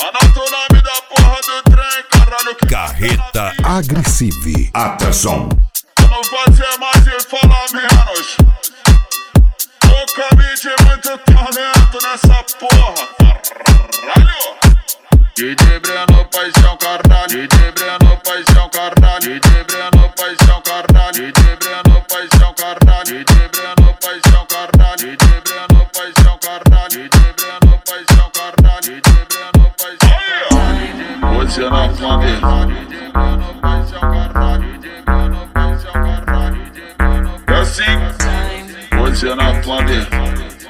Anota o nome da porra do trem, caralho. Carreta Agressive. Atenção. Não fazer mais e falar menos. Tô com a mídia muito talento nessa porra, caralho. DJ Breno Paixão, caralho. DJ Breno Paixão, caralho. DJ Breno Paixão, caralho. DJ Breno Paixão, caralho. DJ Breno Paixão, caralho. DJ Breno Paixão, caralho. DJ Breno Paixão, caralho. DJ Breno Paixão, caralho. Você na flandeira. DJ Breno Paixão, caralho. DJ Breno Paixão, caralho. DJ Breno Paixão. É assim. Você na flandeira.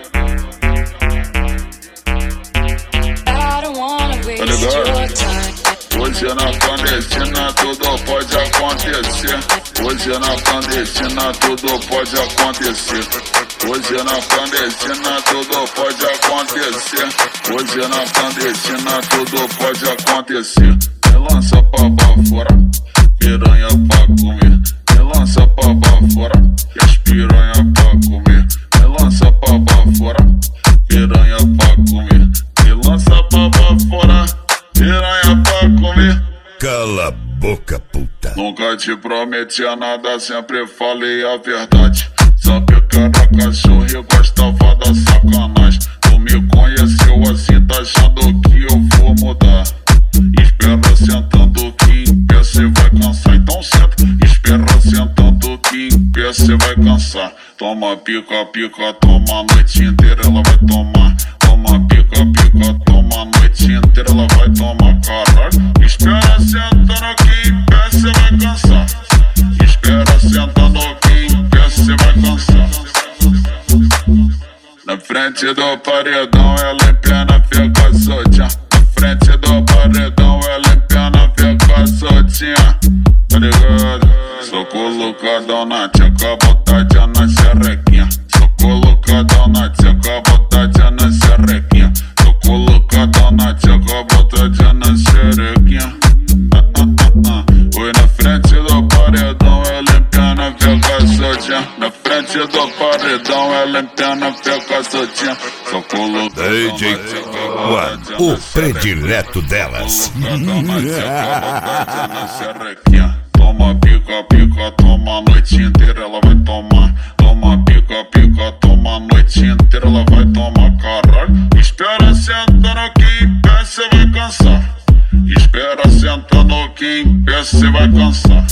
Hoje na clandestina tudo pode acontecer. Hoje na clandestina tudo pode acontecer. Hoje na clandestina tudo pode acontecer. Hoje na clandestina tudo pode acontecer. Me lança pra fora, piranha pra comer. Me lança pra fora, que as piranha pra comer. Me lança pra fora, piranha pra comer. Me lança pra fora, piranha pra comer. Cala a boca, puta. Nunca te prometia nada, sempre falei a verdade. Sabe que era cachorro e gostava da sacanagem. Tu me conheceu assim, tá achando que eu vou mudar. Espera sentando que em pé cê vai cansar. Então senta, espera sentando que em pé cê vai cansar. Toma pica, pica, toma a noite inteira ela vai tomar. Toma pica, pica, toma a noite inteira ela vai tomar, caralho. Espera sentando que em pé cê vai cansar. Espera sentando que em pé cê vai cansar. Na frente do paredão ela em pena fica soltinha. Na frente do paredão ela em pena fica soltinha. Tá ligado? Sou colocadão na tcheca, botadinha na xerequinha. Sou colocadão na tcheca, botadinha na xerequinha. Sou colocadão na tcheca, botadinha na xerequinha. Oi, na frente do paredão ela em pena fica soltinha. Na frente do paredão ela em pena fica soltinha. Sou colocadão DJ One, o predileto delas. Toma pica, pica, toma a noite inteira ela vai tomar. Toma pica, pica, toma a noite inteira ela vai tomar, caralho. Espera sentando que em pé cê vai cansar. Espera sentando que em pé cê vai cansar.